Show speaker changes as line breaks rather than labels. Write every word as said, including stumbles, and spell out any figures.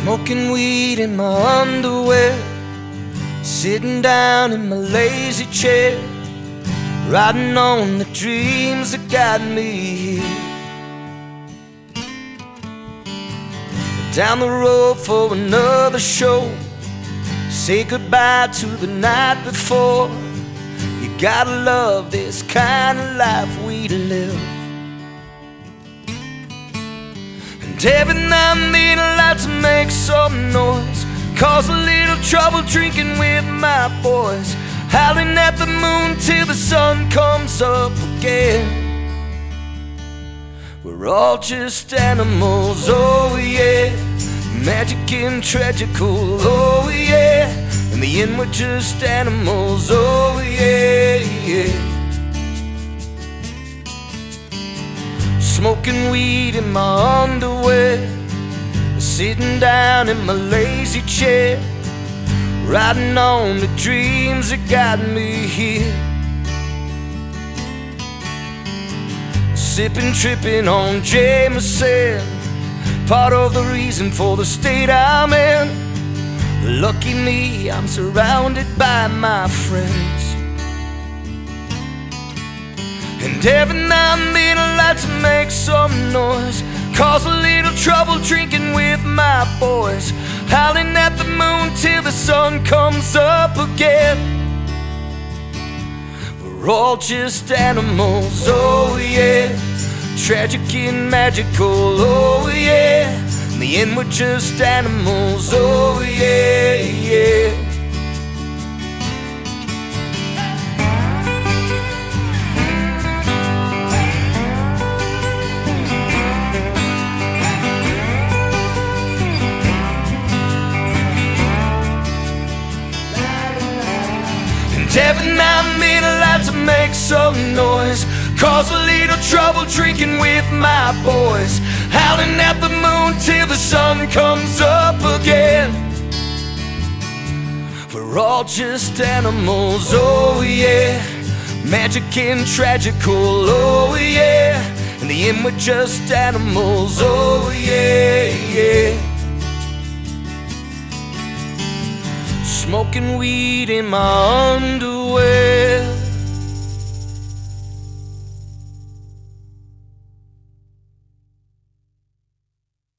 Smoking weed in my underwear, sitting down in my lazy chair, riding on the dreams that got me here. Down the road for another show, say goodbye to the night before. You gotta love this kind of life we live. And every now and then I like to make some noise, cause a little trouble drinking with my boys, howling at the moon till the sun comes up again. We're all just animals, oh yeah, magic and tragical, oh yeah. In the end we're just animals, oh yeah, yeah. Smoking weed in my underwear, sitting down in my lazy chair, riding on the dreams that got me here. Sipping, tripping on Jameson, part of the reason for the state I'm in. Lucky me, I'm surrounded by my friends. And every now and then I like to make some noise, cause a little trouble drinking with my boys, howling at the moon till the sun comes up again. We're all just animals, oh yeah, tragic and magical, oh yeah. In the end we're just animals, oh yeah, yeah. And every now and then I like to make some noise, cause a little trouble drinking with my boys, howling at the moon till the sun comes up again. We're all just animals, oh yeah, magic and tragical, oh yeah. In the end we're just animals, oh yeah, yeah. Smoking weed in my underwear.